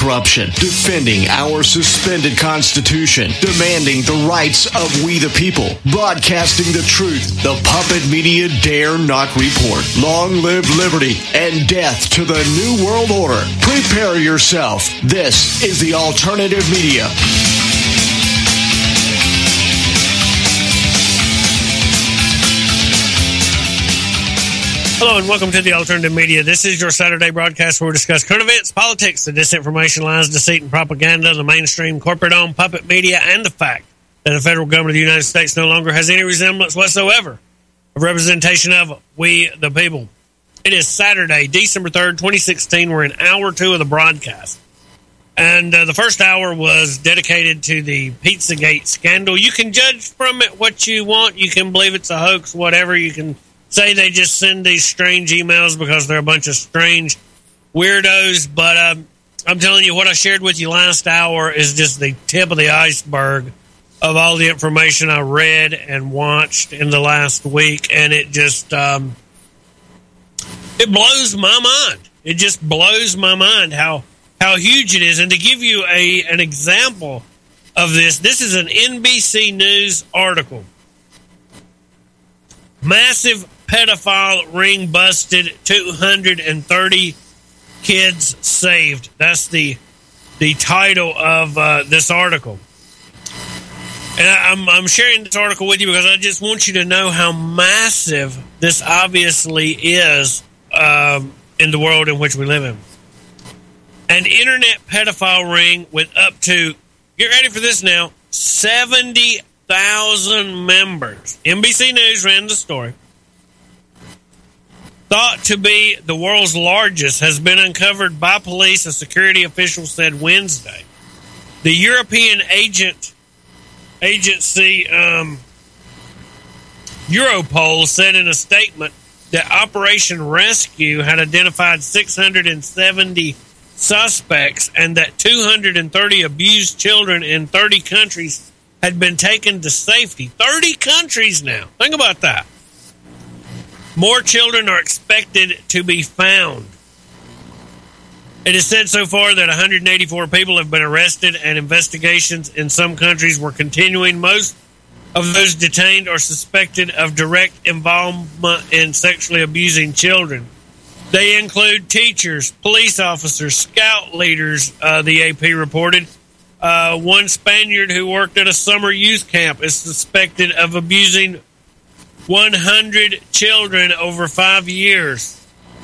corruption, defending our suspended Constitution, demanding the rights of we the people, broadcasting the truth. The puppet media dare not report. Long live liberty and death to the New World Order. Prepare yourself. This is the Alternative Media. Hello and welcome to the Alternative Media. This is your Saturday broadcast where we discuss current events, politics, the disinformation, lies, deceit, and propaganda, the mainstream corporate-owned puppet media, and the fact that the federal government of the United States no longer has any resemblance whatsoever of representation of we the people. It is Saturday, December 3rd, 2016. We're in hour 2 of the broadcast. And the first hour was dedicated to the Pizzagate scandal. You can judge from it what you want. You can believe it's a hoax, whatever. You can say they just send these strange emails because they're a bunch of strange weirdos. But I'm telling you, what I shared with you last hour is just the tip of the iceberg of all the information I read and watched in the last week. And it just, it blows my mind. It just blows my mind how huge it is. And to give you an example of this is an NBC News article. Massive pedophile ring busted, 230 kids saved. That's the title of this article. And I'm sharing this article with you because I just want you to know how massive this obviously is in the world in which we live in. An internet pedophile ring with up to, get ready for this now, 70,000 members. NBC News ran the story. Thought to be the world's largest, has been uncovered by police, a security official said Wednesday. The European agency Europol said in a statement that Operation Rescue had identified 670 suspects and that 230 abused children in 30 countries had been taken to safety. 30 countries now. Think about that. More children are expected to be found. It is said so far that 184 people have been arrested and investigations in some countries were continuing. Most of those detained are suspected of direct involvement in sexually abusing children. They include teachers, police officers, scout leaders, the AP reported. One Spaniard who worked at a summer youth camp is suspected of abusing 100 children over 5 years.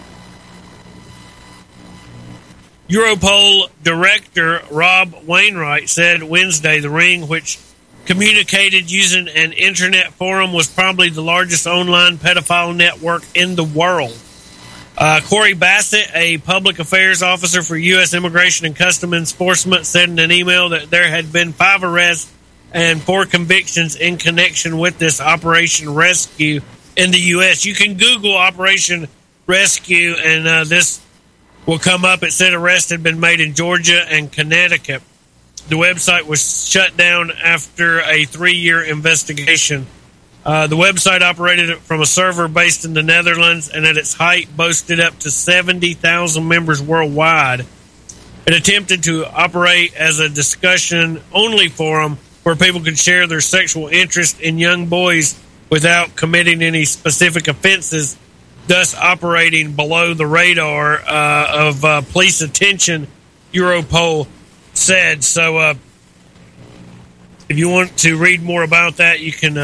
Europol Director Rob Wainwright said Wednesday the ring, which communicated using an internet forum, was probably the largest online pedophile network in the world. Corey Bassett, a public affairs officer for U.S. Immigration and Customs Enforcement, said in an email that there had been 5 arrests and 4 convictions in connection with this Operation Rescue in the U.S. You can Google Operation Rescue, and this will come up. It said arrests had been made in Georgia and Connecticut. The website was shut down after a 3-year investigation. The website operated from a server based in the Netherlands and at its height boasted up to 70,000 members worldwide. It attempted to operate as a discussion-only forum where people could share their sexual interest in young boys without committing any specific offenses, thus operating below the radar of police attention, Europol said. So if you want to read more about that, you can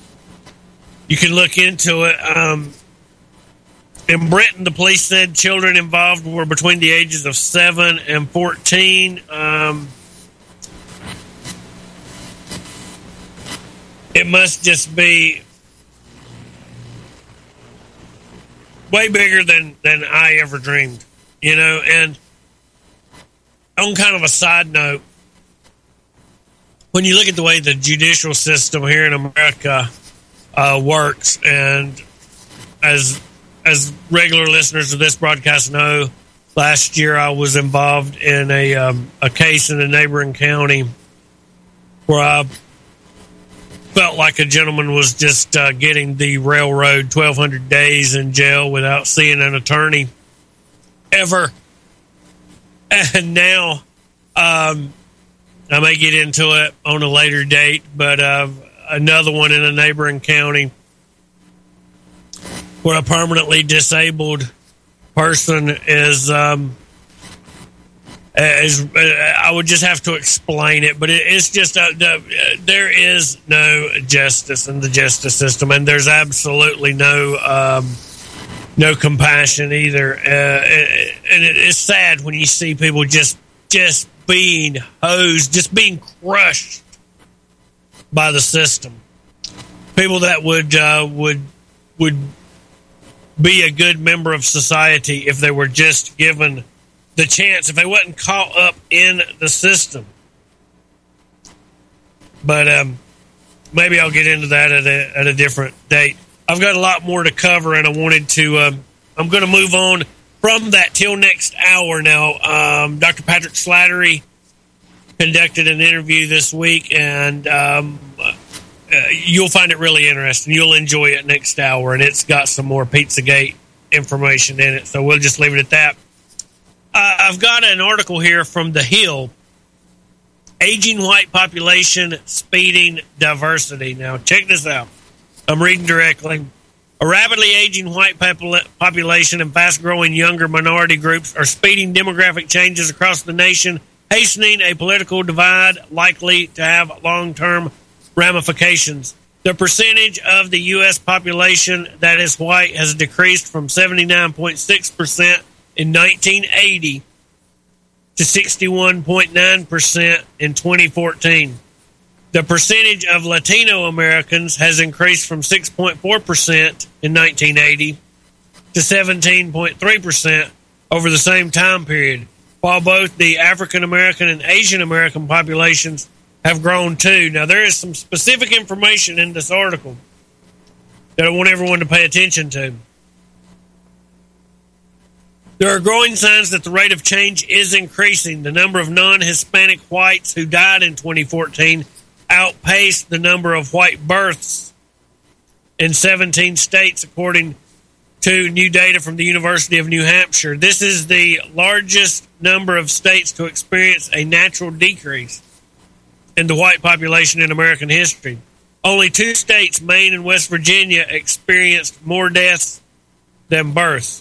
look into it. In Britain, the police said children involved were between the ages of 7 and 14. It must just be way bigger than I ever dreamed, you know. And on kind of a side note, when you look at the way the judicial system here in America works, and as regular listeners of this broadcast know, last year I was involved in a case in a neighboring county where I felt like a gentleman was just getting the railroad 1,200 days in jail without seeing an attorney ever. And now I may get into it on a later date, but another one in a neighboring county where a permanently disabled person is I would just have to explain it, but it's just there is no justice in the justice system, and there's absolutely no compassion either. And it's sad when you see people just being hosed, just being crushed by the system. People that would be a good member of society if they were just given the chance, if they wasn't caught up in the system. But maybe I'll get into that at a different date. I've got a lot more to cover, and I wanted to. I'm going to move on from that till next hour. Now, Dr. Patrick Slattery conducted an interview this week, and you'll find it really interesting. You'll enjoy it next hour, and it's got some more Pizzagate information in it. So we'll just leave it at that. I've got an article here from The Hill, Aging White Population, Speeding Diversity. Now, check this out. I'm reading directly. A rapidly aging white population and fast-growing younger minority groups are speeding demographic changes across the nation, hastening a political divide likely to have long-term ramifications. The percentage of the U.S. population that is white has decreased from 79.6% in 1980 to 61.9% in 2014. The percentage of Latino Americans has increased from 6.4% in 1980 to 17.3% over the same time period, while both the African American and Asian American populations have grown too. Now, there is some specific information in this article that I want everyone to pay attention to. There are growing signs that the rate of change is increasing. The number of non-Hispanic whites who died in 2014 outpaced the number of white births in 17 states, according to new data from the University of New Hampshire. This is the largest number of states to experience a natural decrease in the white population in American history. Only 2 states, Maine and West Virginia, experienced more deaths than births.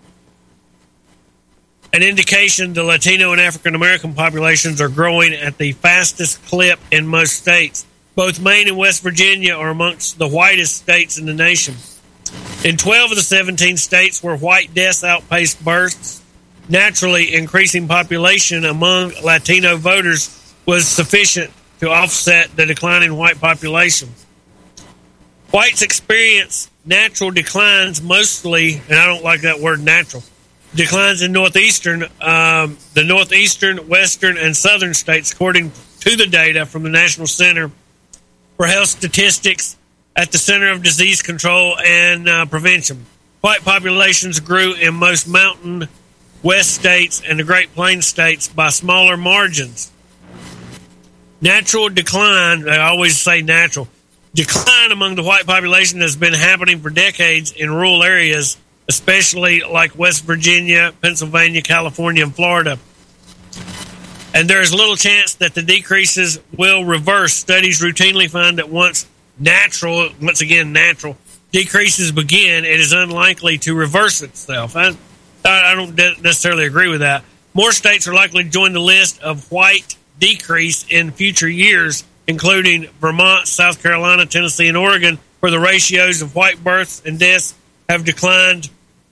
An indication the Latino and African American populations are growing at the fastest clip in most states. Both Maine and West Virginia are amongst the whitest states in the nation. In 12 of the 17 states where white deaths outpaced births, naturally increasing population among Latino voters was sufficient to offset the decline in white population. Whites experience natural declines mostly, and I don't like that word natural, declines in the northeastern, western, and southern states, according to the data from the National Center for Health Statistics at the Center of Disease Control and Prevention. White populations grew in most mountain west states and the Great Plains states by smaller margins. Natural decline, I always say natural, decline among the white population has been happening for decades in rural areas, especially like West Virginia, Pennsylvania, California, and Florida. And there is little chance that the decreases will reverse. Studies routinely find that once natural decreases begin, it is unlikely to reverse itself. I don't necessarily agree with that. More states are likely to join the list of white decrease in future years, including Vermont, South Carolina, Tennessee, and Oregon, where the ratios of white births and deaths have declined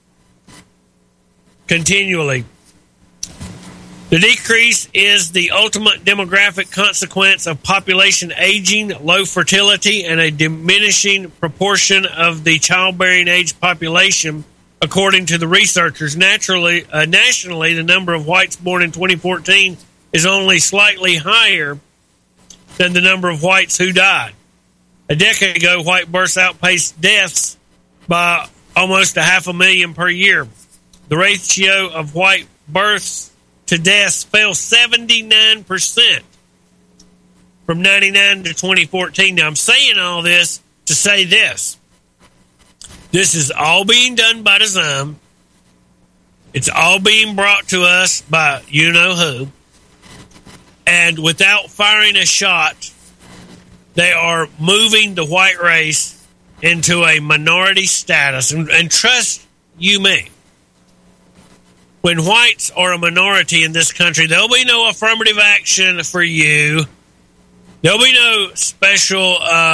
continually. The decrease is the ultimate demographic consequence of population aging, low fertility, and a diminishing proportion of the childbearing age population, according to the researchers. Nationally, the number of whites born in 2014 is only slightly higher than the number of whites who died. A decade ago, white births outpaced deaths by almost 500,000 per year. The ratio of white births to deaths fell 79% from 99 to 2014. Now, I'm saying all this to say this. This is all being done by design. It's all being brought to us by you-know-who. And without firing a shot, they are moving the white race into a minority status. And trust you me, when whites are a minority in this country, there'll be no affirmative action for you. There'll be no special,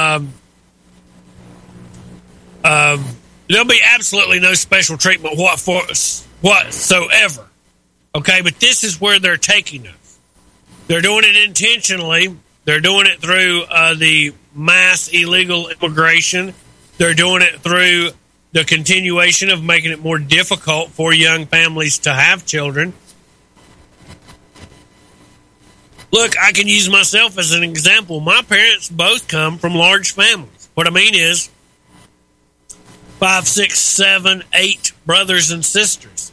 there'll be absolutely no special treatment whatsoever. Okay, but this is where they're taking us. They're doing it intentionally. They're doing it through the mass illegal immigration. They're doing it through the continuation of making it more difficult for young families to have children. Look, I can use myself as an example. My parents both come from large families. What I mean is 5, 6, 7, 8 brothers and sisters.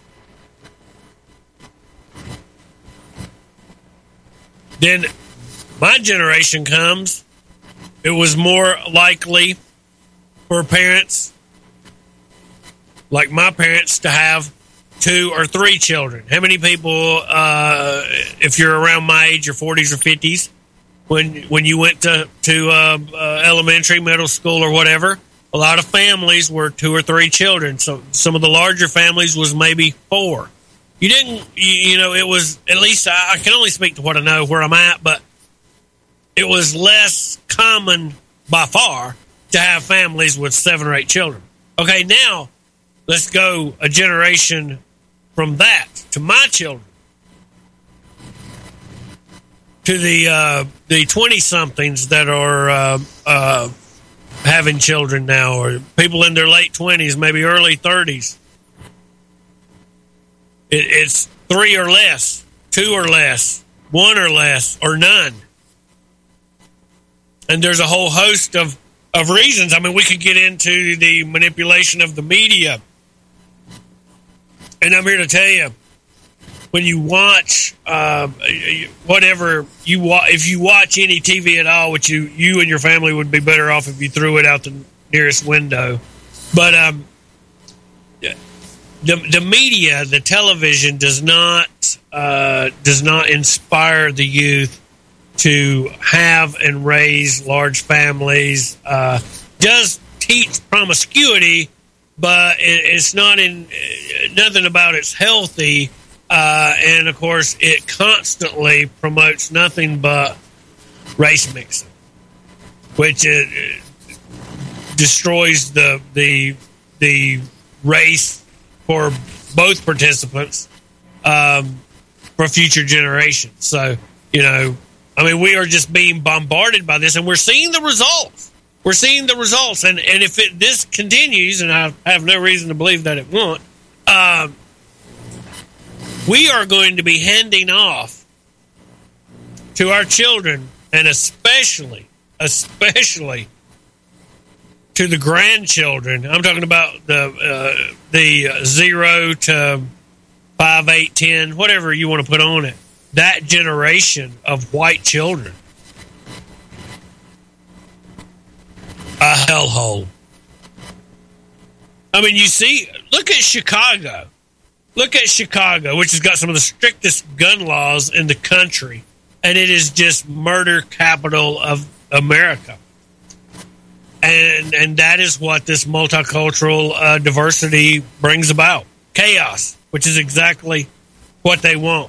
Then my generation comes, it was more likely for parents like my parents to have 2 or 3 children. How many people, if you're around my age, your 40s or 50s, when you went to elementary, middle school, or whatever, a lot of families were 2 or 3 children. So some of the larger families was maybe 4. You didn't, it was, at least I can only speak to what I know where I'm at, but it was less common by far to have families with 7 or 8 children. Okay, now let's go a generation from that to my children, to the 20-somethings that are having children now, or people in their late 20s, maybe early 30s. It's 3 or less, 2 or less, 1 or less, or none. And there's a whole host of reasons. I mean, we could get into the manipulation of the media. And I'm here to tell you, when you watch whatever you watch, if you watch any TV at all, which you and your family would be better off if you threw it out the nearest window. But the media, the television, does not inspire the youth to have and raise large families. Does teach promiscuity, but it's not in nothing about it's healthy. And of course, it constantly promotes nothing but race mixing, which destroys the race for both participants for future generations. So, we are just being bombarded by this, and we're seeing the results. We're seeing the results, and if this continues, and I have no reason to believe that it won't, we are going to be handing off to our children, and especially to the grandchildren. I'm talking about the 0 to 5, 8, 10, whatever you want to put on it. That generation of white children, a hellhole. I mean, you see, look at Chicago. Look at Chicago, which has got some of the strictest gun laws in the country, and it is just murder capital of America. And that is what this multicultural diversity brings about. Chaos, which is exactly what they want.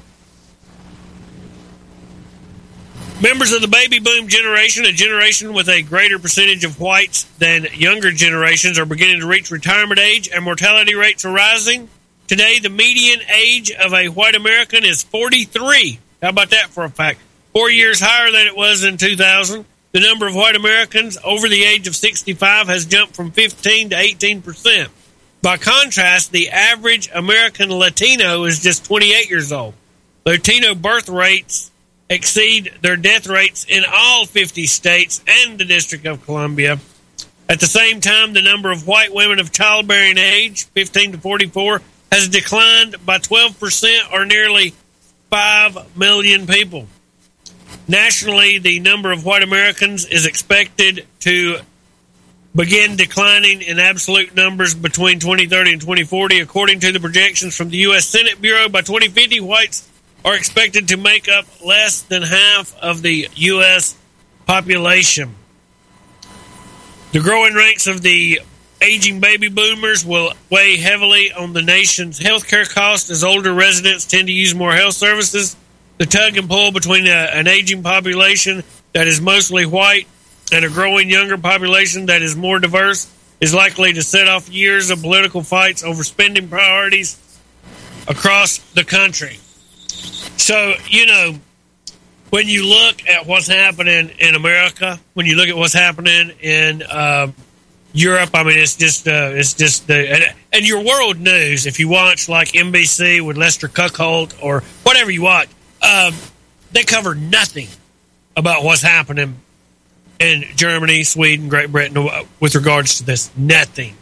Members of the baby boom generation, a generation with a greater percentage of whites than younger generations, are beginning to reach retirement age, and mortality rates are rising. Today, the median age of a white American is 43. How about that for a fact? 4 years higher than it was in 2000. The number of white Americans over the age of 65 has jumped from 15 to 18%. By contrast, the average American Latino is just 28 years old. Latino birth rates exceed their death rates in all 50 states and the District of Columbia. At the same time, the number of white women of childbearing age, 15 to 44, has declined by 12%, or nearly 5 million people. Nationally, the number of white Americans is expected to begin declining in absolute numbers between 2030 and 2040. According to the projections from the U.S. Senate Bureau, by 2050, whites are expected to make up less than half of the U.S. population. The growing ranks of the aging baby boomers will weigh heavily on the nation's healthcare costs as older residents tend to use more health services. The tug and pull between an aging population that is mostly white and a growing younger population that is more diverse is likely to set off years of political fights over spending priorities across the country. So, when you look at what's happening in America, when you look at what's happening in Europe, I mean, it's just and your world news, if you watch like NBC with Lester Cuckold or whatever you watch, they cover nothing about what's happening in Germany, Sweden, Great Britain with regards to this. Nothing.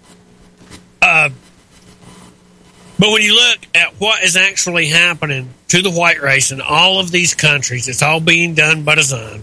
But when you look at what is actually happening to the white race in all of these countries, it's all being done by design.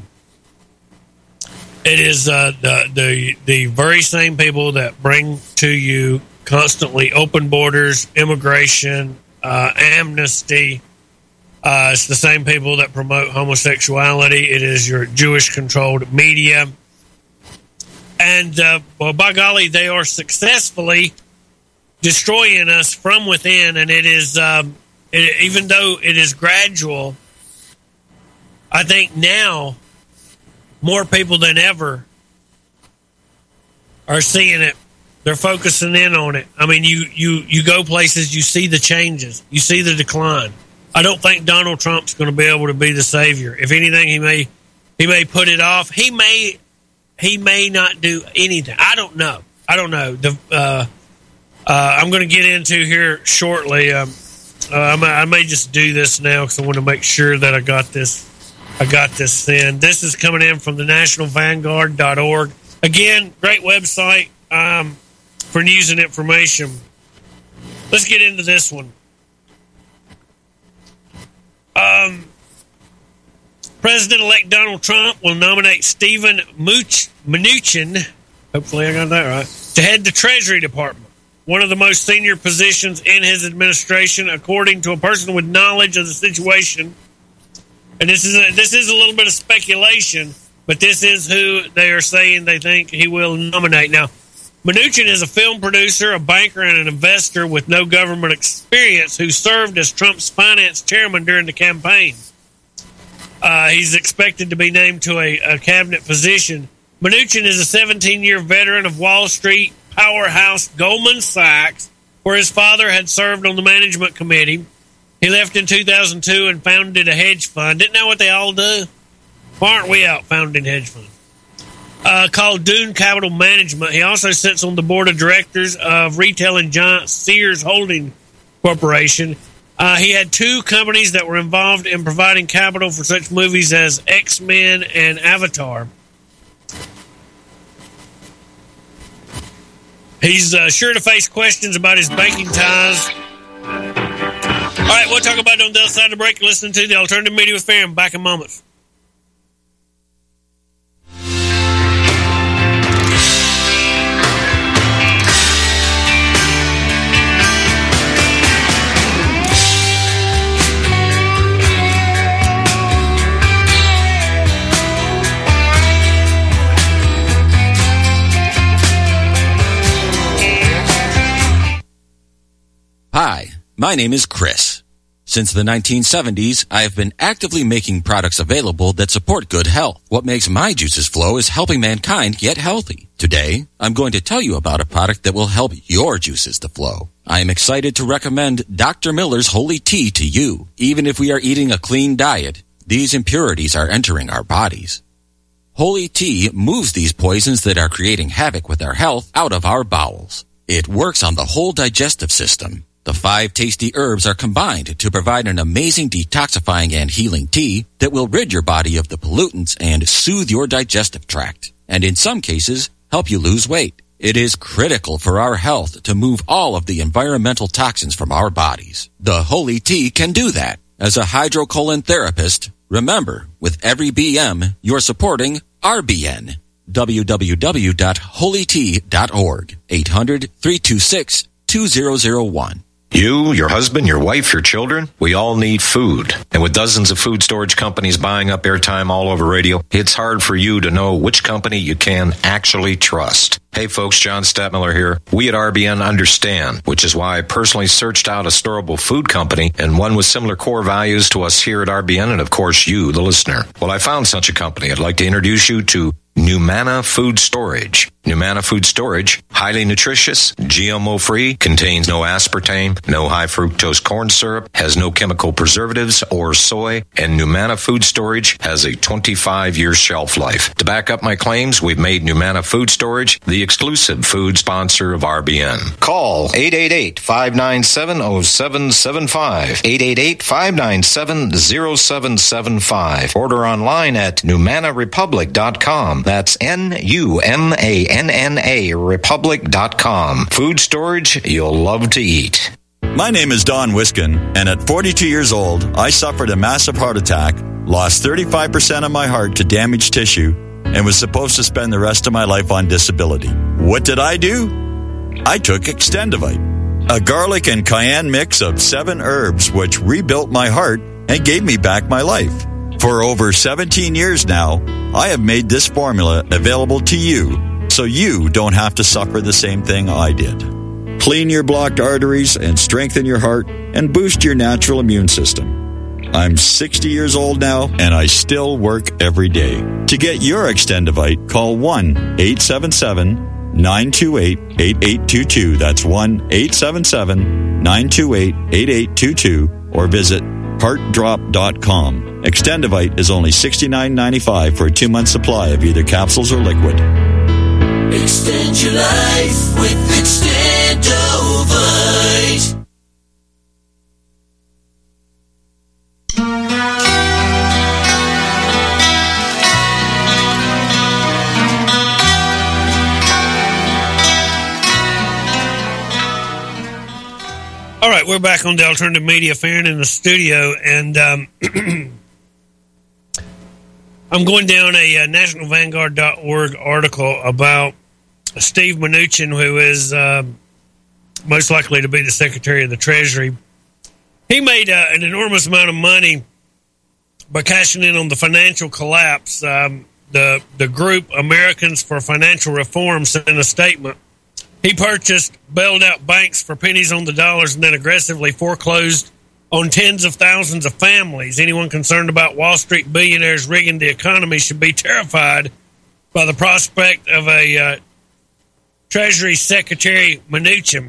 It is the very same people that bring to you constantly open borders, immigration, amnesty. It's the same people that promote homosexuality. It is your Jewish-controlled media. And, well, by golly, they are successfully destroying us from within, and it is, even though it is gradual, I think now more people than ever are seeing it. They're focusing in on it. I mean, you go places, you see the changes, you see the decline. I don't think Donald Trump's going to be able to be the savior. If anything, he may put it off. He may not do anything. I don't know. I'm going to get into here shortly. I may just do this now because I want to make sure that I got this in. This is coming in from the nationalvanguard.org. Again, great website for news and information. Let's get into this one. President-elect Donald Trump will nominate Steven Mnuchin, hopefully I got that right, to head the Treasury Department, one of the most senior positions in his administration, according to a person with knowledge of the situation. And this is a little bit of speculation, but this is who they are saying they think he will nominate. Now, Mnuchin is a film producer, a banker, and an investor with no government experience who served as Trump's finance chairman during the campaign. He's expected to be named to a cabinet position. Mnuchin is a 17-year veteran of Wall Street powerhouse Goldman Sachs, where his father had served on the management committee. He left in 2002 and founded a hedge fund. Isn't that what they all do? Why aren't we out founding hedge funds? Called Dune Capital Management. He also sits on the board of directors of retailing giant Sears Holding Corporation. He had two companies that were involved in providing capital for such movies as X-Men and Avatar. He's sure to face questions about his banking ties. All right, we'll talk about it on the other side of the break. Listen to the Alternative Media with Farron. Back in moments. Hi, my name is Chris. Since the 1970s, I have been actively making products available that support good health. What makes my juices flow is helping mankind get healthy. Today, I'm going to tell you about a product that will help your juices to flow. I am excited to recommend Dr. Miller's Holy Tea to you. Even if we are eating a clean diet, these impurities are entering our bodies. Holy Tea moves these poisons that are creating havoc with our health out of our bowels. It works on the whole digestive system. The 5 tasty herbs are combined to provide an amazing detoxifying and healing tea that will rid your body of the pollutants and soothe your digestive tract, and in some cases, help you lose weight. It is critical for our health to move all of the environmental toxins from our bodies. The Holy Tea can do that. As a hydrocolon therapist, remember, with every BM, you're supporting RBN. www.holytea.org, 800-326-2001. You, your husband, your wife, your children, we all need food. And with dozens of food storage companies buying up airtime all over radio, it's hard for you to know which company you can actually trust. Hey folks, John Stadtmiller here. We at RBN understand, which is why I personally searched out a storable food company and one with similar core values to us here at RBN and of course you, the listener. Well, I found such a company. I'd like to introduce you to Numana Food Storage. Numana Food Storage, highly nutritious, GMO-free, contains no aspartame, no high-fructose corn syrup, has no chemical preservatives or soy, and Numana Food Storage has a 25-year shelf life. To back up my claims, we've made Numana Food Storage the exclusive food sponsor of RBN. Call 888-597-0775, 888-597-0775. Order online at NumanaRepublic.com. That's NUMANNA Republic.com. Food storage you'll love to eat. My name is Don Wiskin, and at 42 years old, I suffered a massive heart attack, lost 35% of my heart to damaged tissue, and was supposed to spend the rest of my life on disability. What did I do? I took Extendivite, a garlic and cayenne mix of 7 herbs which rebuilt my heart and gave me back my life. For over 17 years now, I have made this formula available to you so you don't have to suffer the same thing I did. Clean your blocked arteries and strengthen your heart and boost your natural immune system. I'm 60 years old now and I still work every day. To get your Extendivite, call 1-877-928-8822. That's 1-877-928-8822 or visit heartdrop.com. Extendivite is only $69.95 for a 2-month supply of either capsules or liquid. Extend your life with Extendovite. All right, we're back on the Alternative Media Farron in the studio, and I'm going down a nationalvanguard.org article about Steve Mnuchin, who is most likely to be the Secretary of the Treasury. He made an enormous amount of money by cashing in on the financial collapse. The group Americans for Financial Reform sent a statement. He purchased bailed out banks for pennies on the dollars and then aggressively foreclosed on tens of thousands of families. Anyone concerned about Wall Street billionaires rigging the economy should be terrified by the prospect of a Treasury Secretary Mnuchin.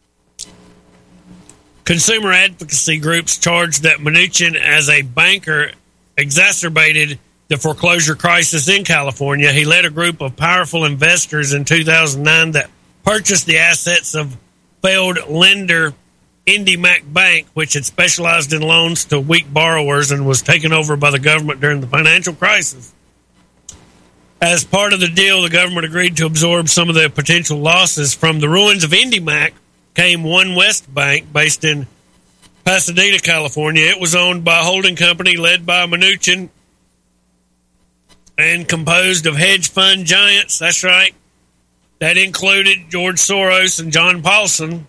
Consumer advocacy groups charged that Mnuchin, as a banker, exacerbated the foreclosure crisis in California. He led a group of powerful investors in 2009 that purchased the assets of failed lender IndyMac Bank, which had specialized in loans to weak borrowers and was taken over by the government during the financial crisis. As part of the deal, the government agreed to absorb some of the potential losses. From the ruins of IndyMac came One West Bank, based in Pasadena, California. It was owned by a holding company led by Mnuchin and composed of hedge fund giants. That's right. That included George Soros and John Paulson,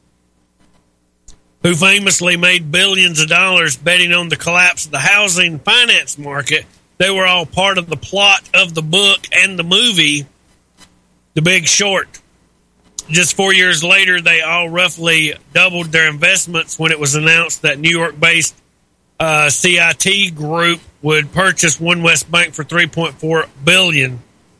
who famously made billions of dollars betting on the collapse of the housing finance market. They were all part of the plot of the book and the movie, The Big Short. Just 4 years later, they all roughly doubled their investments when it was announced that New York-based CIT Group would purchase One West Bank for $3.4 billion.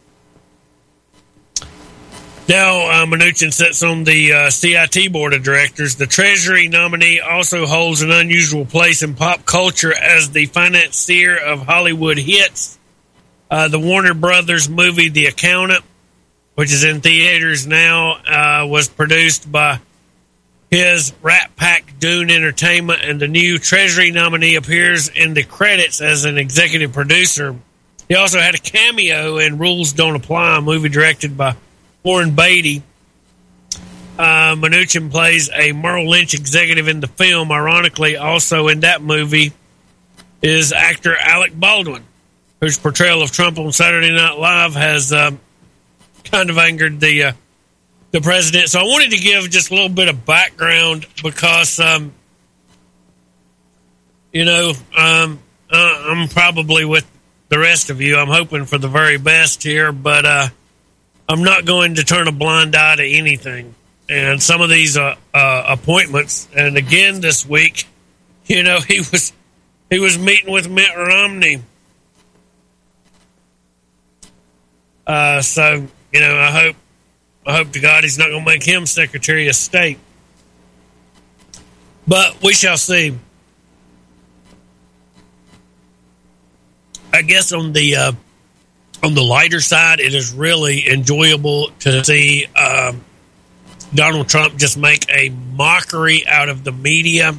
Now, Mnuchin sits on the CIT board of directors. The Treasury nominee also holds an unusual place in pop culture as the financier of Hollywood hits. The Warner Brothers movie The Accountant, which is in theaters now, was produced by his Rat Pack Dune Entertainment, and the new Treasury nominee appears in the credits as an executive producer. He also had a cameo in Rules Don't Apply, a movie directed by Warren Beatty. Mnuchin plays a Merrill Lynch executive in the film. Ironically, also in that movie is actor Alec Baldwin, whose portrayal of Trump on Saturday Night Live has kind of angered the the president. So I wanted to give just a little bit of background because, I'm probably with the rest of you. I'm hoping for the very best here, but I'm not going to turn a blind eye to anything. And some of these appointments, and again this week, he was meeting with Mitt Romney. So I hope to God he's not going to make him Secretary of State. But we shall see. I guess on the lighter side, it is really enjoyable to see Donald Trump just make a mockery out of the media.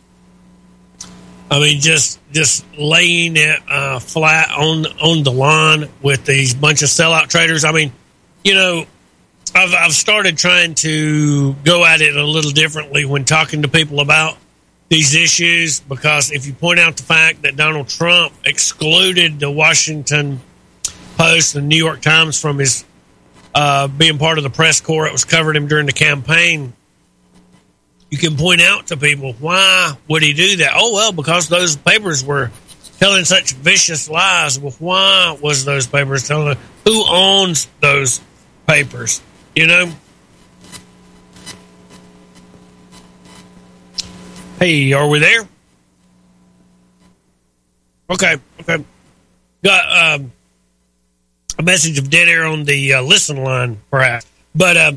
I mean, just laying it flat on the lawn with these bunch of sellout traders. I mean, I've started trying to go at it a little differently when talking to people about these issues, because if you point out the fact that Donald Trump excluded the Washington Post and New York Times from his being part of the press corps that was covering him during the campaign, you can point out to people, why would he do that? Oh, well, because those papers were telling such vicious lies. Well, why was those papers telling? Who owns those papers? Hey, are we there? Okay. Got a message of dead air on the listen line, perhaps. But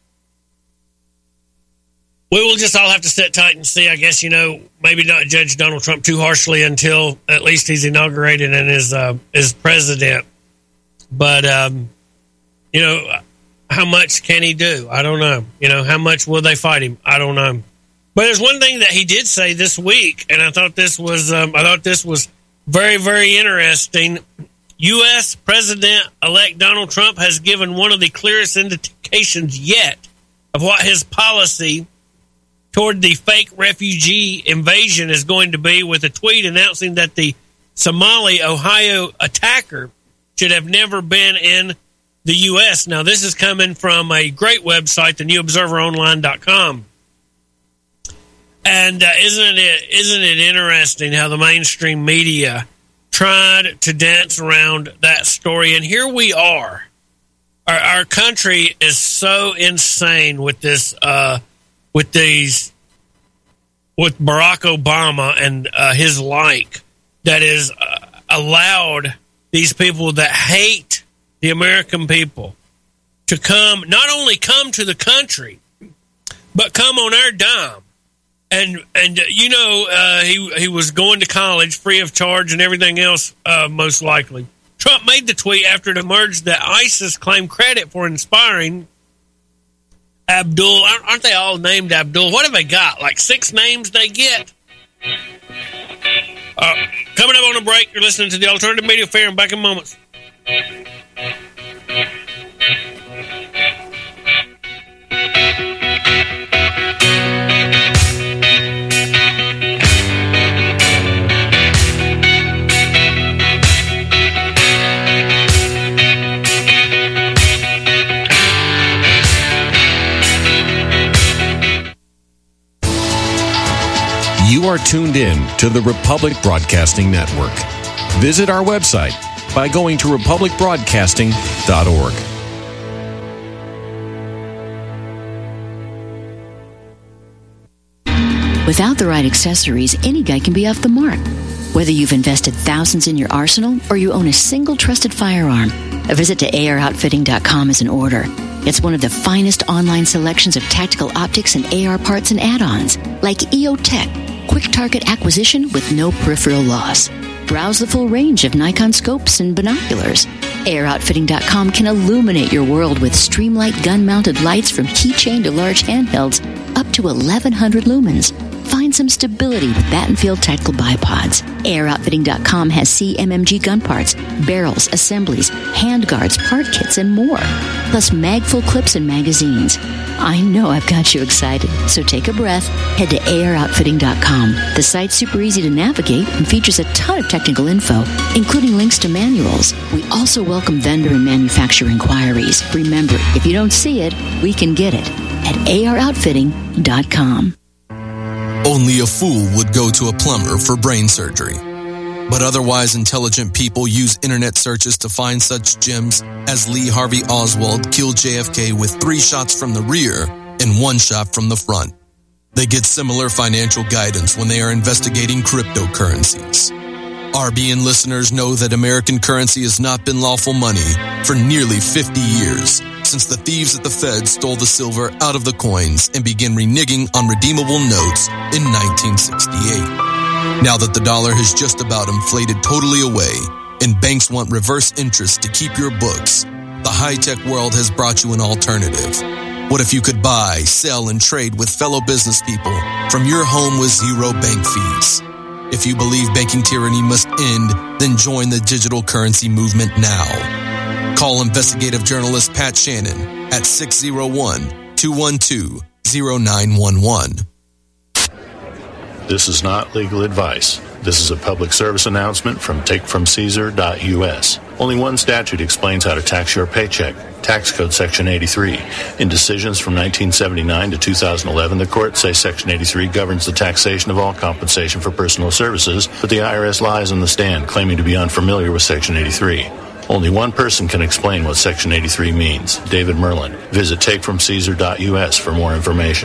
we will just all have to sit tight and see. I guess, maybe not judge Donald Trump too harshly until at least he's inaugurated and is president. But, how much can he do? I don't know. How much will they fight him? I don't know. But there's one thing that he did say this week, and I thought this was very, very interesting. U.S. President-elect Donald Trump has given one of the clearest indications yet of what his policy toward the fake refugee invasion is going to be, with a tweet announcing that the Somali, Ohio attacker should have never been in the U.S. Now, this is coming from a great website, the NewObserverOnline.com. And isn't it interesting how the mainstream media tried to dance around that story? And here we are. Our country is so insane with this, with Barack Obama and his like, that is allowed these people that hate the American people to not only come to the country, but come on our dime. And he was going to college free of charge and everything else, most likely. Trump made the tweet after it emerged that ISIS claimed credit for inspiring Abdul. Aren't they all named Abdul? What have they got? Like 6 names they get? Coming up on a break, you're listening to the Alternative Media Fair, and back in moments. You are tuned in to the Republic Broadcasting Network. Visit our website by going to republicbroadcasting.org. Without the right accessories, any guy can be off the mark. Whether you've invested thousands in your arsenal or you own a single trusted firearm, a visit to AROutfitting.com is in order. It's one of the finest online selections of tactical optics and AR parts and add-ons, like EOTech, quick target acquisition with no peripheral loss. Browse the full range of Nikon scopes and binoculars. AROutfitting.com can illuminate your world with Streamlight gun-mounted lights from keychain to large handhelds, up to 1,100 lumens. Find some stability with Battenfield tactical bipods. AirOutfitting.com has CMMG gun parts, barrels, assemblies, handguards, part kits, and more. Plus mag-full clips and magazines. I know I've got you excited, so take a breath. Head to AirOutfitting.com. The site's super easy to navigate and features a ton of technical info, including links to manuals. We also welcome vendor and manufacturer inquiries. Remember, if you don't see it, we can get it at aroutfitting.com. Only a fool would go to a plumber for brain surgery. But otherwise intelligent people use internet searches to find such gems as Lee Harvey Oswald killed JFK with 3 shots from the rear and 1 shot from the front. They get similar financial guidance when they are investigating cryptocurrencies. RBN listeners know that American currency has not been lawful money for nearly 50 years, since the thieves at the Fed stole the silver out of the coins and began reneging on redeemable notes in 1968. Now that the dollar has just about inflated totally away and banks want reverse interest to keep your books, the high-tech world has brought you an alternative. What if you could buy, sell, and trade with fellow business people from your home with zero bank fees? If you believe banking tyranny must end, then join the digital currency movement now. Call investigative journalist Pat Shannon at 601-212-0911. This is not legal advice. This is a public service announcement from takefromcaesar.us. Only one statute explains how to tax your paycheck. Tax Code Section 83. In decisions from 1979 to 2011, the courts say Section 83 governs the taxation of all compensation for personal services, but the IRS lies on the stand, claiming to be unfamiliar with Section 83. Only one person can explain what Section 83 means, David Merlin. Visit takefromcaesar.us for more information.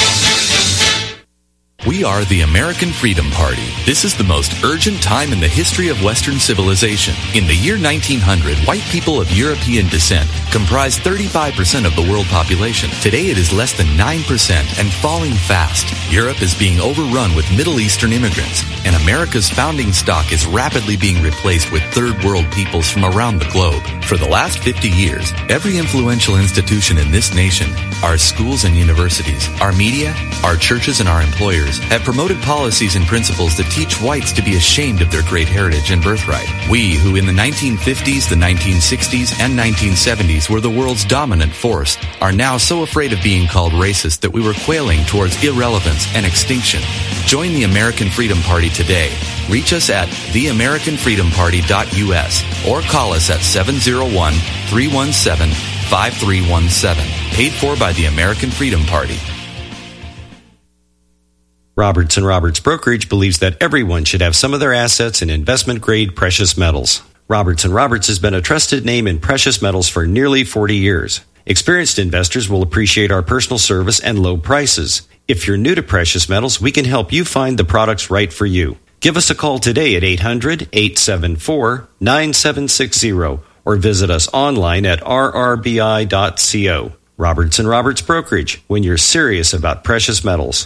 We are the American Freedom Party. This is the most urgent time in the history of Western civilization. In the year 1900, white people of European descent comprised 35% of the world population. Today it is less than 9% and falling fast. Europe is being overrun with Middle Eastern immigrants, and America's founding stock is rapidly being replaced with third world peoples from around the globe. For the last 50 years, every influential institution in this nation, our schools and universities, our media, our churches, and our employers have promoted policies and principles that teach whites to be ashamed of their great heritage and birthright. We, who in the 1950s, the 1960s, and 1970s were the world's dominant force, are now so afraid of being called racist that we were quailing towards irrelevance and extinction. Join the American Freedom Party today. Reach us at theamericanfreedomparty.us or call us at 701-317-5317. Paid for by the American Freedom Party. Roberts & Roberts Brokerage believes that everyone should have some of their assets in investment-grade precious metals. Roberts & Roberts has been a trusted name in precious metals for nearly 40 years. Experienced investors will appreciate our personal service and low prices. If you're new to precious metals, we can help you find the products right for you. Give us a call today at 800-874-9760 or visit us online at rrbi.co. Roberts & Roberts Brokerage, when you're serious about precious metals.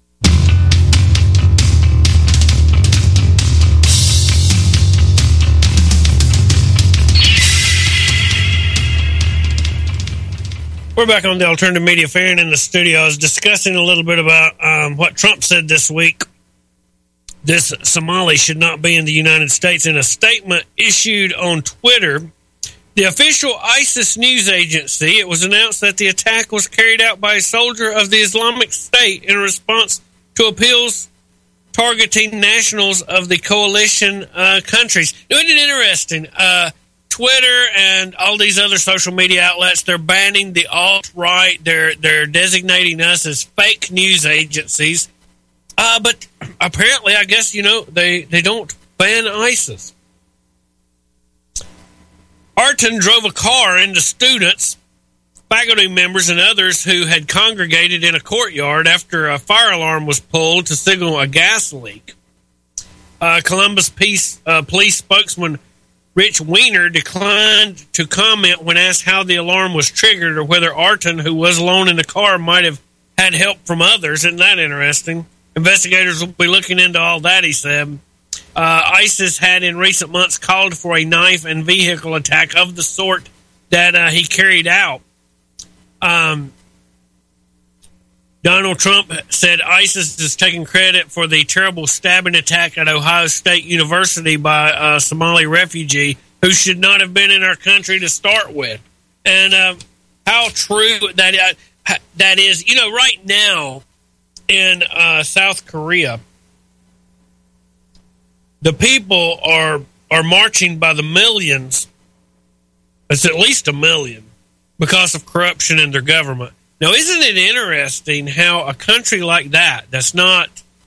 We're back on the Alternative Media Fair, and in the studio I was discussing a little bit about what Trump said this week. This Somali should not be in the United States. In a statement issued on Twitter, the official ISIS news agency, it was announced that the attack was carried out by a soldier of the Islamic State in response to appeals targeting nationals of the coalition countries. Isn't it interesting? Twitter and all these other social media outlets, they're banning the alt-right. They're designating us as fake news agencies. But apparently, I guess, they don't ban ISIS. Arton drove a car into students, faculty members, and others who had congregated in a courtyard after a fire alarm was pulled to signal a gas leak. Columbus police spokesman Rich Weiner declined to comment when asked how the alarm was triggered or whether Arton, who was alone in the car, might have had help from others. Isn't that interesting? Investigators will be looking into all that, he said. ISIS had in recent months called for a knife and vehicle attack of the sort that he carried out. Donald Trump said ISIS is taking credit for the terrible stabbing attack at Ohio State University by a Somali refugee who should not have been in our country to start with. And how true that is. Right now in South Korea, the people are are marching by the millions. It's at least 1 million because of corruption in their government. Now, isn't it interesting how a country like that, that's not,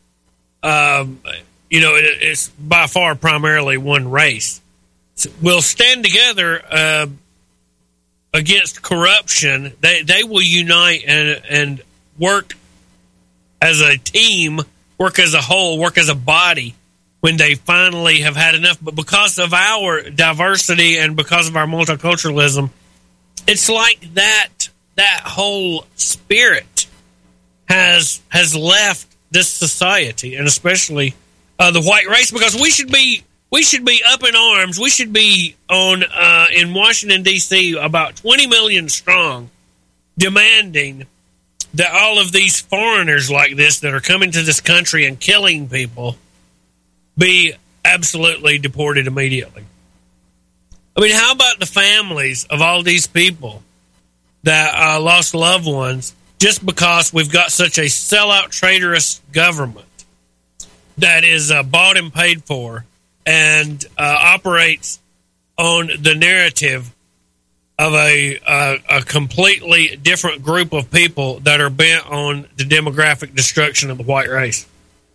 it's by far primarily one race, will stand together against corruption. They will unite and work as a team, work as a whole, work as a body when they finally have had enough. But because of our diversity and because of our multiculturalism, it's like that whole spirit has left this society, and especially the white race, because we should be up in arms. We should be on in Washington, D.C., about 20 million strong, demanding that all of these foreigners like this that are coming to this country and killing people be absolutely deported immediately. I mean, how about the families of all these people that lost loved ones just because we've got such a sellout, traitorous government that is bought and paid for and operates on the narrative of a completely different group of people that are bent on the demographic destruction of the white race.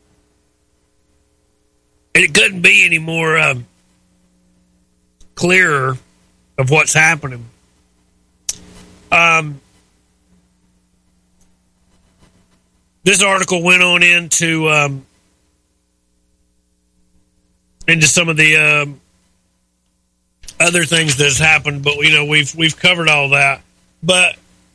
And it couldn't be any more clearer of what's happening. This article went on into some of the other things that's happened, but we've covered all that. But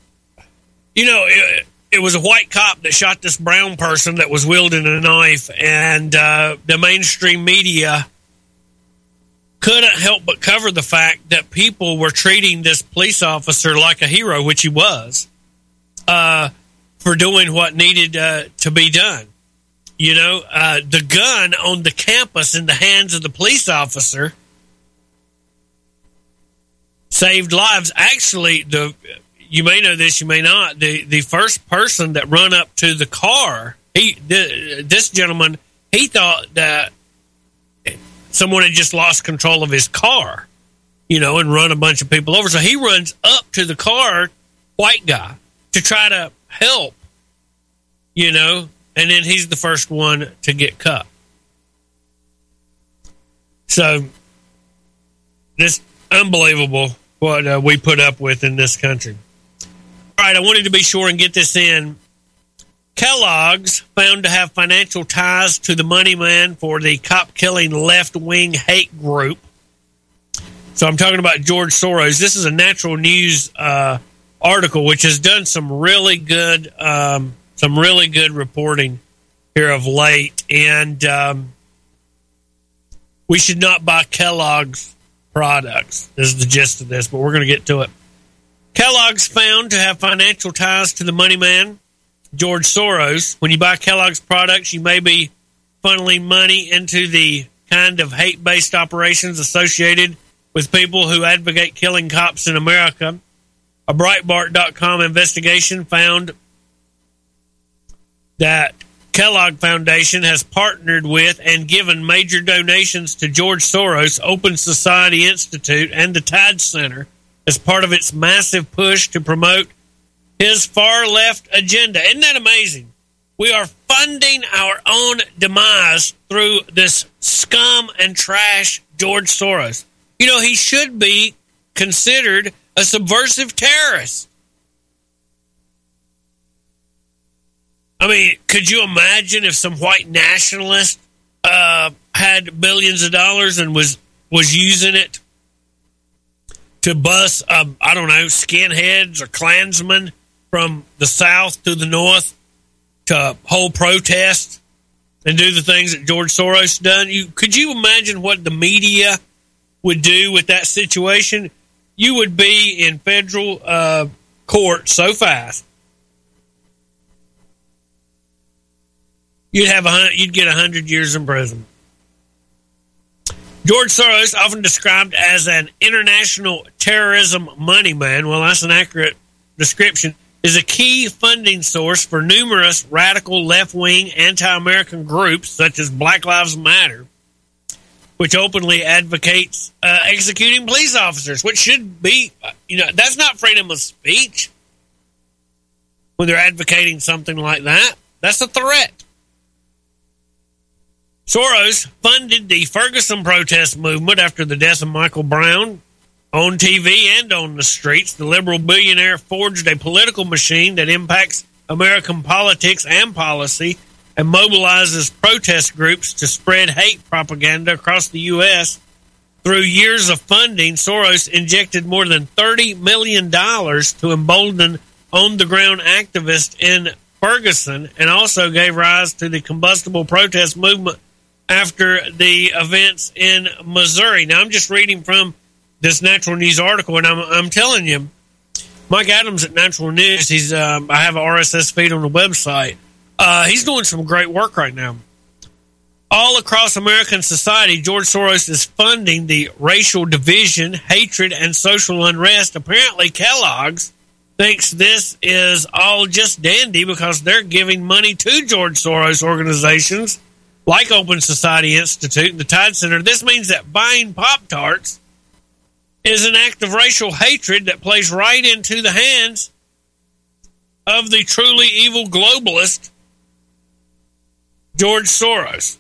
it was a white cop that shot this brown person that was wielding a knife, and the mainstream media couldn't help but cover the fact that people were treating this police officer like a hero, which he was, for doing what needed to be done. The gun on the campus in the hands of the police officer saved lives. Actually, you may know this, you may not. The first person that run up to the car, this gentleman, he thought that someone had just lost control of his car, and run a bunch of people over. So he runs up to the car, white guy, to try to help, and then he's the first one to get cut. So, it's unbelievable what we put up with in this country. All right, I wanted to be sure and get this in. Kellogg's found to have financial ties to the money man for the cop-killing left-wing hate group. So I'm talking about George Soros. This is a Natural News article which has done some really good reporting here of late, and we should not buy Kellogg's products is the gist of this, but we're going to get to it. Kellogg's found to have financial ties to the money man, George Soros. When you buy Kellogg's products, you may be funneling money into the kind of hate-based operations associated with people who advocate killing cops in America. A Breitbart.com investigation found that Kellogg Foundation has partnered with and given major donations to George Soros, Open Society Institute, and the Tide Center as part of its massive push to promote his far-left agenda. Isn't that amazing? We are funding our own demise through this scum and trash George Soros. He should be considered a subversive terrorist. I mean, could you imagine if some white nationalist had billions of dollars and was using it to bus, skinheads or Klansmen from the South to the North to hold protests and do the things that George Soros done? Could you imagine what the media would do with that situation? You would be in federal court so fast. You'd get 100 years in prison. George Soros, often described as an international terrorism money man, well, that's an accurate description, is a key funding source for numerous radical left-wing anti-American groups such as Black Lives Matter, which openly advocates executing police officers, which should be, that's not freedom of speech when they're advocating something like that. That's a threat. Soros funded the Ferguson protest movement after the death of Michael Brown. On TV and on the streets, the liberal billionaire forged a political machine that impacts American politics and policy and mobilizes protest groups to spread hate propaganda across the U.S. Through years of funding, Soros injected more than $30 million to embolden on-the-ground activists in Ferguson and also gave rise to the combustible protest movement after the events in Missouri. Now, I'm just reading from this Natural News article, and I'm telling you, Mike Adams at Natural News, I have an RSS feed on the website. He's doing some great work right now. All across American society, George Soros is funding the racial division, hatred, and social unrest. Apparently, Kellogg's thinks this is all just dandy because they're giving money to George Soros organizations like Open Society Institute and the Tide Center. This means that buying Pop-Tarts is an act of racial hatred that plays right into the hands of the truly evil globalist George Soros.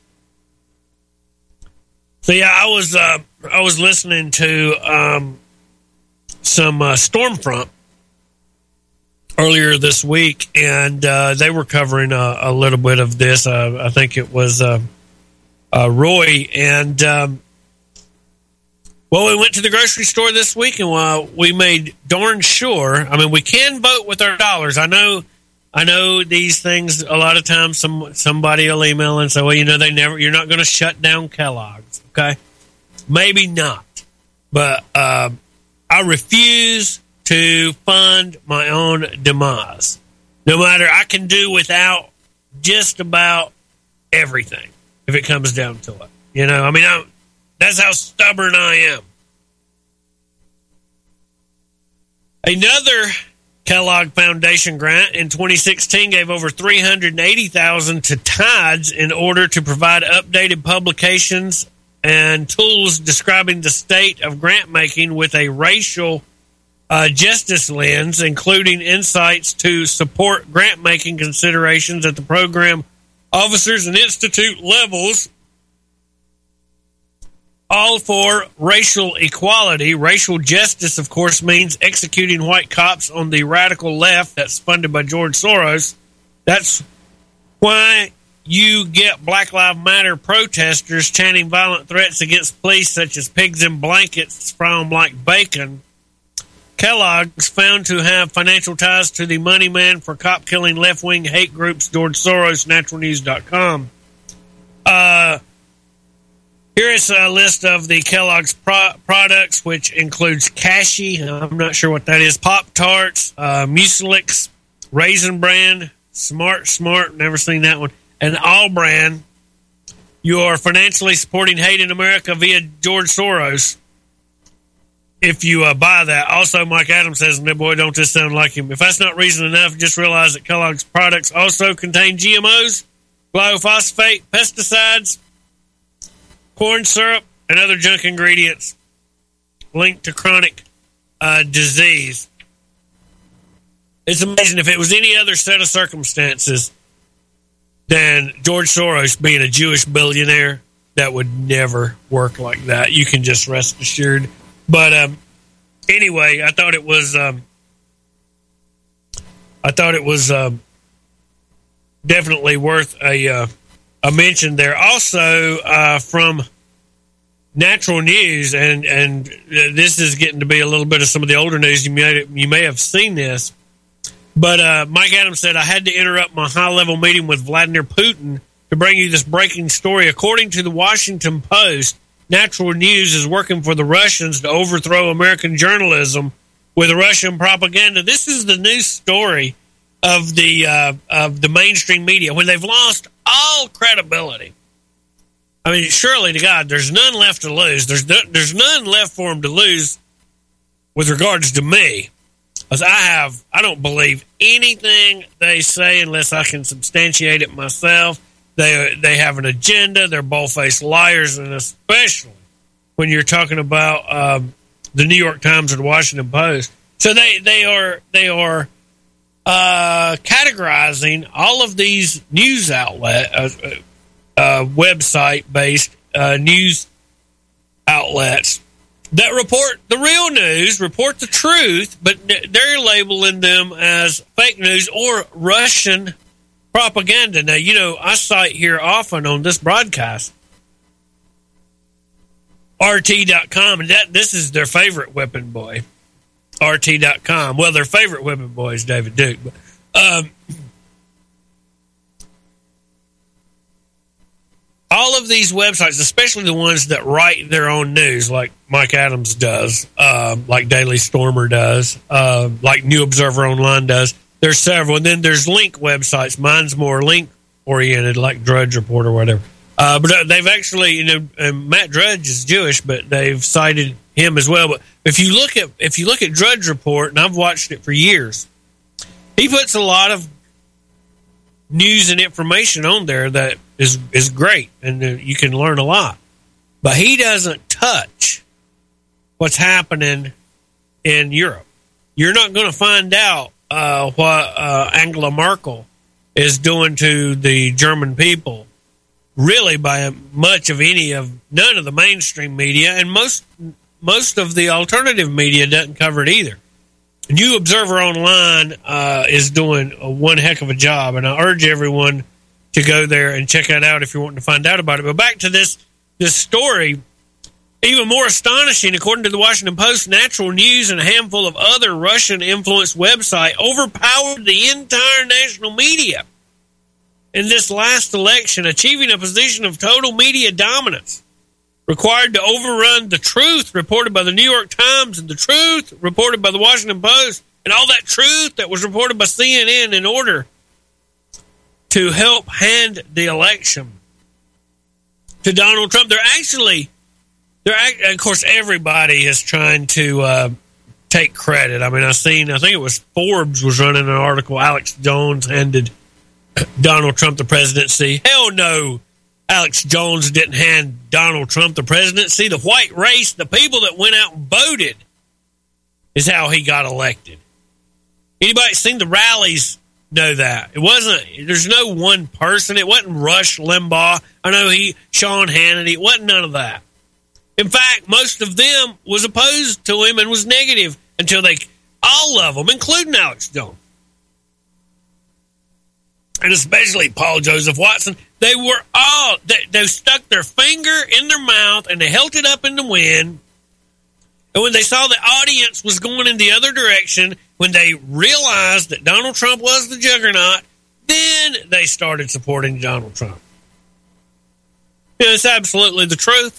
So yeah, I was listening to some Stormfront earlier this week, and they were covering a little bit of this. I think it was Roy, and well, we went to the grocery store this week, and we made darn sure. I mean, we can vote with our dollars. I know these things. A lot of times, somebody will email and say, "Well, you're not going to shut down Kellogg's." Okay, maybe not, but I refuse to fund my own demise. No matter, I can do without just about everything if it comes down to it. I mean, that's how stubborn I am. Another Kellogg Foundation grant in 2016 gave over $380,000 to Tides in order to provide updated publications and tools describing the state of grant making with a racial justice lens, including insights to support grant making considerations at the program officers and institute levels, all for racial equality. Racial justice, of course, means executing white cops on the radical left that's funded by George Soros. That's why you get Black Lives Matter protesters chanting violent threats against police, such as pigs in blankets, fry 'em like bacon. Kellogg's found to have financial ties to the money man for cop-killing left-wing hate groups, George Soros, naturalnews.com. Here is a list of the Kellogg's products, which includes Kashi, I'm not sure what that is, Pop-Tarts, Mucilix, Raisin Bran, Smart, never seen that one, and All Bran. You are financially supporting hate in America via George Soros if you buy that. Also, Mike Adams says, and boy, don't this sound like him. If that's not reason enough, just realize that Kellogg's products also contain GMOs, glyphosate, pesticides, corn syrup, and other junk ingredients linked to chronic disease. It's amazing. If it was any other set of circumstances than George Soros being a Jewish billionaire, that would never work like that. You can just rest assured. But anyway, I thought it was definitely worth a mention there. Also, from Natural News, and this is getting to be a little bit of some of the older news. You may have seen this, but Mike Adams said, I had to interrupt my high-level meeting with Vladimir Putin to bring you this breaking story. According to the Washington Post, Natural News is working for the Russians to overthrow American journalism with Russian propaganda. This is the news story of the mainstream media when they've lost all credibility. I mean, surely to God, there's none left to lose. There's none left for them to lose with regards to me. As I don't believe anything they say unless I can substantiate it myself. They have an agenda. They're bald-faced liars, and especially when you're talking about the New York Times or the Washington Post. So they are categorizing all of these news outlet, website-based news outlets that report the real news, report the truth, but they're labeling them as fake news or Russian propaganda. Now, I cite here often on this broadcast RT.com, and this is their favorite whipping boy, RT.com. Well, their favorite whipping boy is David Duke, but all of these websites, especially the ones that write their own news, like Mike Adams does, like Daily Stormer does, like New Observer Online does. There's several. And then there's link websites. Mine's more link-oriented, like Drudge Report or whatever. But they've actually, Matt Drudge is Jewish, but they've cited him as well. But if you look at Drudge Report, and I've watched it for years, he puts a lot of news and information on there that is great, and you can learn a lot. But he doesn't touch what's happening in Europe. You're not going to find out what Angela Merkel is doing to the German people, really, by none of the mainstream media, and most of the alternative media doesn't cover it either. New Observer Online is doing one heck of a job, and I urge everyone to go there and check it out if you're wanting to find out about it. But back to this story, even more astonishing, according to the Washington Post, Natural News and a handful of other Russian-influenced websites overpowered the entire national media in this last election, achieving a position of total media dominance, required to overrun the truth reported by the New York Times and the truth reported by the Washington Post and all that truth that was reported by CNN in order to help hand the election to Donald Trump. Of course, everybody is trying to take credit. I mean, I think it was Forbes was running an article, Alex Jones handed Donald Trump the presidency. Hell no. Alex Jones didn't hand Donald Trump the presidency. The white race, the people that went out and voted, is how he got elected. Anybody seen the rallies know that. There's no one person. It wasn't Rush Limbaugh. I know Sean Hannity. It wasn't none of that. In fact, most of them was opposed to him and was negative until all of them, including Alex Jones, and especially Paul Joseph Watson, they were all, they stuck their finger in their mouth and they held it up in the wind. And when they saw the audience was going in the other direction, when they realized that Donald Trump was the juggernaut, then they started supporting Donald Trump. It's absolutely the truth.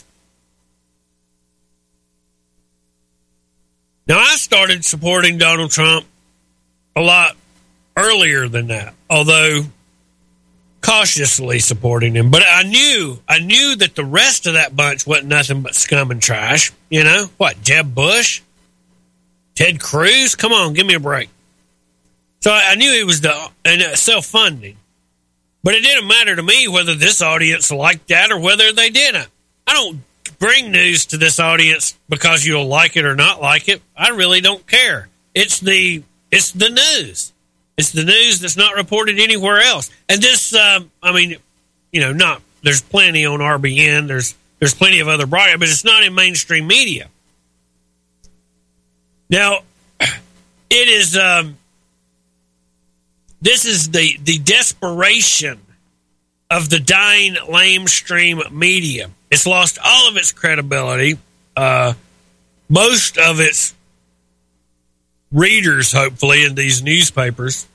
Now, I started supporting Donald Trump a lot earlier than that, although cautiously supporting him. But I knew that the rest of that bunch wasn't nothing but scum and trash. What, Jeb Bush? Ted Cruz? Come on, give me a break. So I knew it was self-funding. But it didn't matter to me whether this audience liked that or whether they didn't. I don't bring news to this audience because you'll like it or not like it. I really don't care. It's the news. It's the news that's not reported anywhere else. And this, there's plenty on RBN. There's plenty of other broadcasts, but it's not in mainstream media. Now, it is, this is the desperation of the dying lamestream media. It's lost all of its credibility. Most of its readers, hopefully, in these newspapers.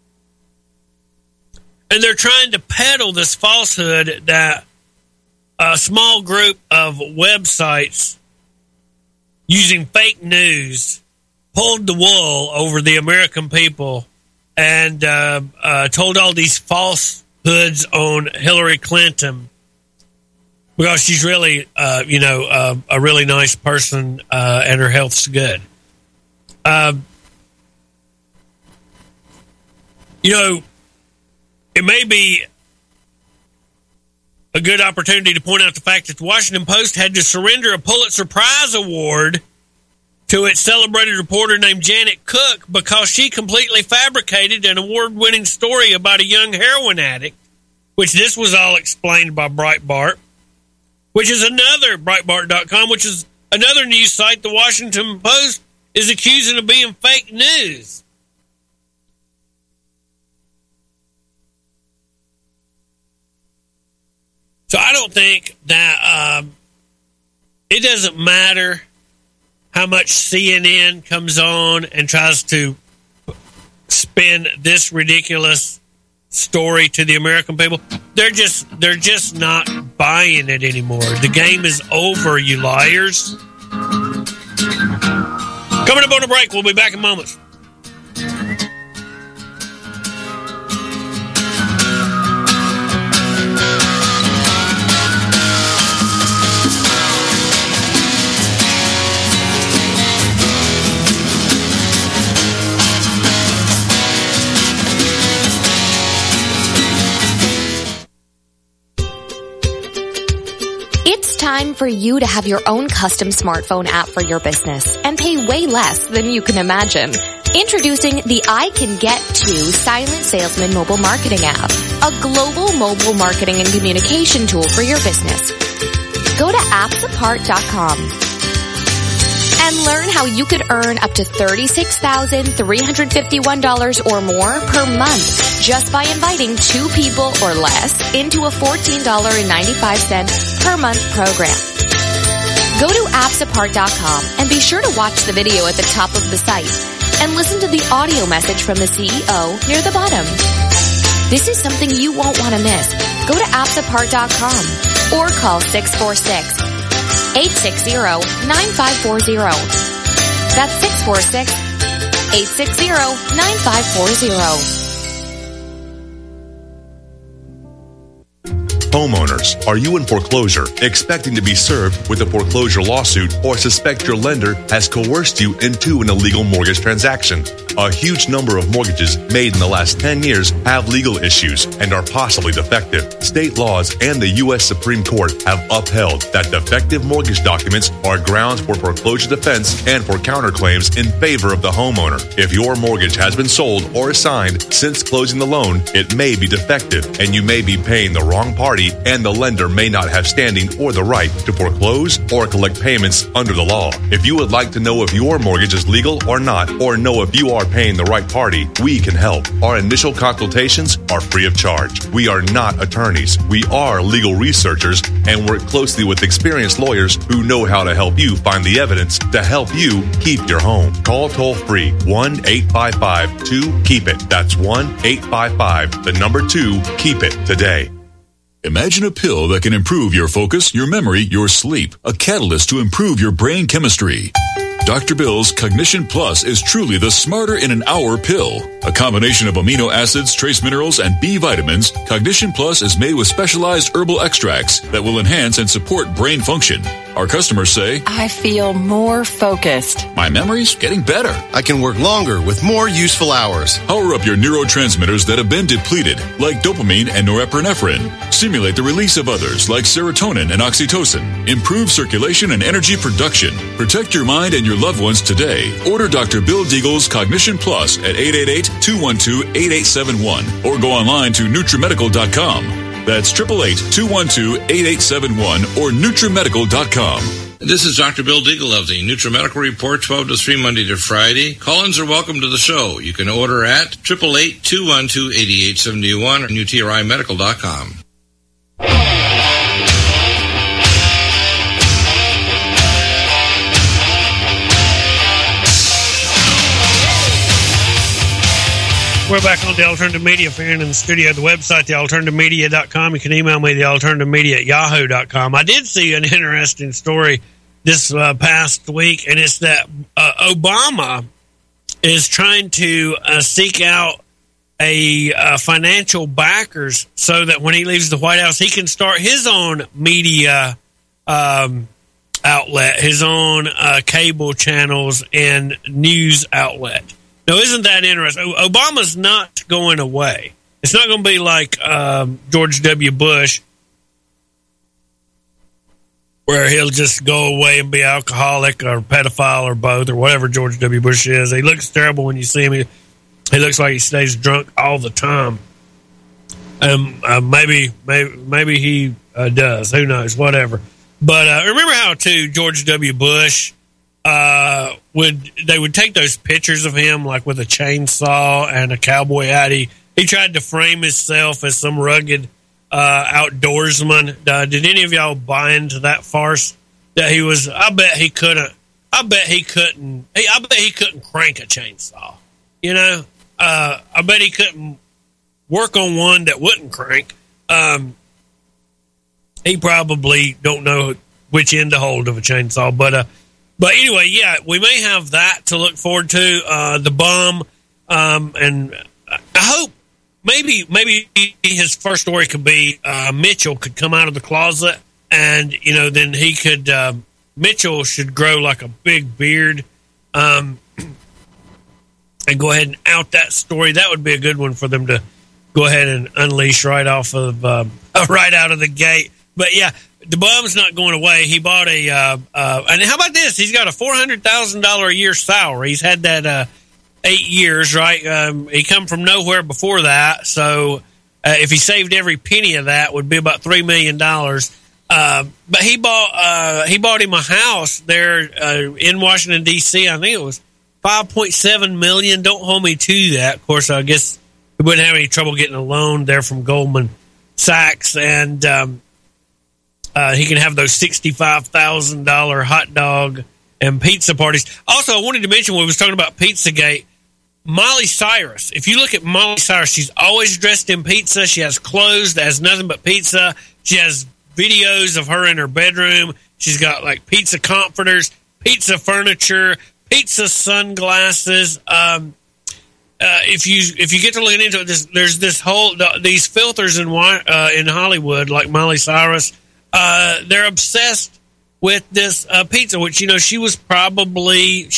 And they're trying to peddle this falsehood that a small group of websites using fake news pulled the wool over the American people and told all these falsehoods on Hillary Clinton because she's really, a really nice person and her health's good. It may be a good opportunity to point out the fact that the Washington Post had to surrender a Pulitzer Prize award to its celebrated reporter named Janet Cook because she completely fabricated an award-winning story about a young heroin addict, which this was all explained by Breitbart, which is another, Breitbart.com, which is another news site the Washington Post is accusing of being fake news. So I don't think that it doesn't matter how much CNN comes on and tries to spin this ridiculous story to the American people. They're just not buying it anymore. The game is over, you liars. Coming up on a break, we'll be back in moments. Time for you to have your own custom smartphone app for your business and pay way less than you can imagine. Introducing the I Can Get To Silent Salesman mobile marketing app, a global mobile marketing and communication tool for your business. Go to appsapart.com and learn how you could earn up to $36,351 or more per month just by inviting 2 people or less into a $14.95 per month program. Go to appsapart.com and be sure to watch the video at the top of the site and listen to the audio message from the CEO near the bottom. This is something you won't want to miss. Go to appsapart.com or call 646-860-9540. That's 646-860-9540. Homeowners, are you in foreclosure, expecting to be served with a foreclosure lawsuit, or suspect your lender has coerced you into an illegal mortgage transaction? A huge number of mortgages made in the last 10 years have legal issues and are possibly defective. State laws and the U.S. Supreme Court have upheld that defective mortgage documents are grounds for foreclosure defense and for counterclaims in favor of the homeowner. If your mortgage has been sold or assigned since closing the loan, it may be defective and you may be paying the wrong party, and the lender may not have standing or the right to foreclose or collect payments under the law. If you would like to know if your mortgage is legal or not, or know if you are paying the right party, we can help. Our initial consultations are free of charge. We are not attorneys. We are legal researchers and work closely with experienced lawyers who know how to help you find the evidence to help you keep your home. Call toll-free 1-855-2-KEEP-IT. That's 1-855-2-KEEP-IT today. Imagine a pill that can improve your focus, your memory, your sleep. A catalyst to improve your brain chemistry. Dr. Bill's Cognition Plus is truly the smarter in an hour pill. A combination of amino acids, trace minerals, and B vitamins, Cognition Plus is made with specialized herbal extracts that will enhance and support brain function. Our customers say, I feel more focused. My memory's getting better. I can work longer with more useful hours. Power up your neurotransmitters that have been depleted, like dopamine and norepinephrine. Stimulate the release of others, like serotonin and oxytocin. Improve circulation and energy production. Protect your mind and your loved ones today. Order Dr. Bill Deagle's Cognition Plus at 888-212-8871 or go online to NutriMedical.com. That's 888-212-8871 or NutriMedical.com. This is Dr. Bill Deagle of the NutriMedical Report, 12 to 3, Monday to Friday. Call-ins are welcome to the show. You can order at 888-212-8871 or NutriMedical.com. We're back on the Alternative Media. If you're in the studio, the website, thealternativemedia.com. You can email me, thealternativemedia@yahoo.com. I did see an interesting story this past week, and it's that Obama is trying to seek out a financial backers so that when he leaves the White House, he can start his own media outlet, his own cable channels and news outlet. Now, isn't that interesting? Obama's not going away. It's not going to be like George W. Bush, where he'll just go away and be alcoholic or pedophile or both or whatever George W. Bush is. He looks terrible when you see him. He looks like he stays drunk all the time. Maybe he does. Who knows? Whatever. But remember how too George W. Bush would take those pictures of him like with a chainsaw and a cowboy hat. He tried to frame himself as some rugged outdoorsman. Did any of y'all buy into that farce that he was? I bet he couldn't crank a chainsaw. You know, I bet he couldn't work on one that wouldn't crank. He probably don't know which end to hold of a chainsaw, but anyway, yeah, we may have that to look forward to. The bum, and I hope maybe his first story could be Mitchell could come out of the closet, and then he could Mitchell should grow like a big beard, and go ahead and out that story. That would be a good one for them to go ahead and unleash right off of right out of the gate. But yeah, the bum's not going away. He bought and how about this? He's got a $400,000 a year salary. He's had that 8 years, right? He come from nowhere before that. So if he saved every penny of that, would be about $3 million. But he bought him a house there in Washington D.C. I think it was $5.7 million. Don't hold me to that. Of course, I guess he wouldn't have any trouble getting a loan there from Goldman Sachs, and he can have those $65,000 hot dog and pizza parties. Also, I wanted to mention when we was talking about Pizzagate, Miley Cyrus. If you look at Miley Cyrus, she's always dressed in pizza. She has clothes that has nothing but pizza. She has videos of her in her bedroom. She's got like pizza comforters, pizza furniture, pizza sunglasses. If you get to look into it, there's this whole these filters in Hollywood, like Miley Cyrus. They're obsessed with this pizza, which she was probably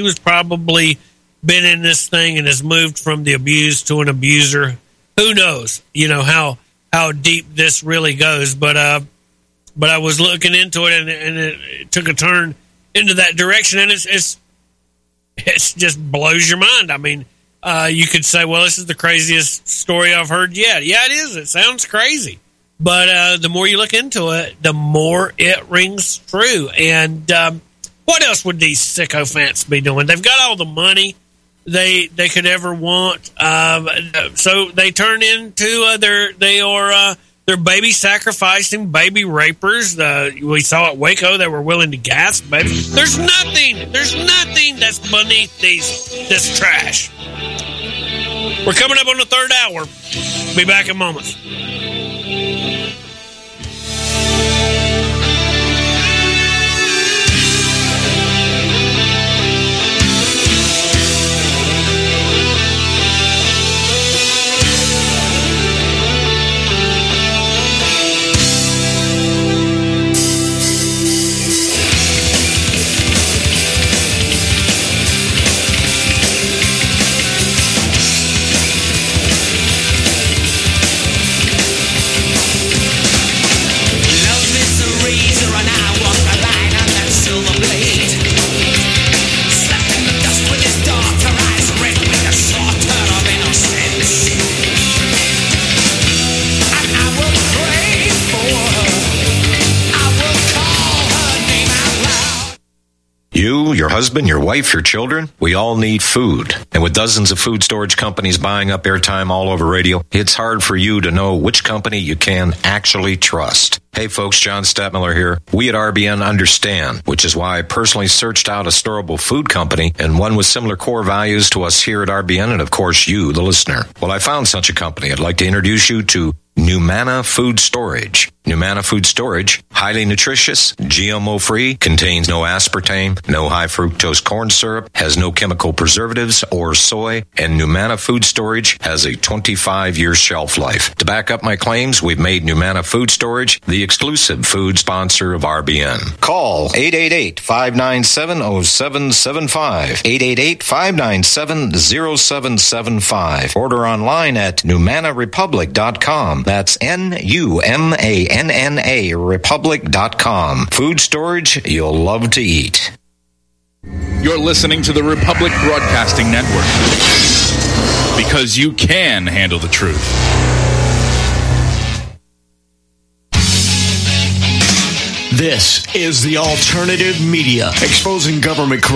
been in this thing and has moved from the abused to an abuser. Who knows? How deep this really goes, but I was looking into it and it took a turn into that direction, and it's just blows your mind. I mean, you could say, well, this is the craziest story I've heard yet. Yeah, it is. It sounds crazy. But the more you look into it, the more it rings true. And what else would these sycophants be doing? They've got all the money they could ever want. So they turn into they're baby sacrificing, baby rapers. We saw at Waco they were willing to gas babies. There's nothing that's beneath this trash. We're coming up on the third hour. Be back in moments. You, your husband, your wife, your children, we all need food. And with dozens of food storage companies buying up airtime all over radio, it's hard for you to know which company you can actually trust. Hey folks, John Stadtmiller here. We at RBN understand, which is why I personally searched out a storable food company and one with similar core values to us here at RBN and of course you, the listener. Well, I found such a company. I'd like to introduce you to Numanna Food Storage. Numanna Food Storage, highly nutritious, GMO-free, contains no aspartame, no high-fructose corn syrup, has no chemical preservatives or soy, and Numanna Food Storage has a 25-year shelf life. To back up my claims, we've made Numanna Food Storage the exclusive food sponsor of RBN. Call 888-597-0775, 888-597-0775. Order online at NumannaRepublic.com. That's NUMANNARepublic.com. NNARepublic.com. Food storage you'll love to eat. You're listening to the Republic Broadcasting Network. Because you can handle the truth. This is the alternative media, exposing government corruption.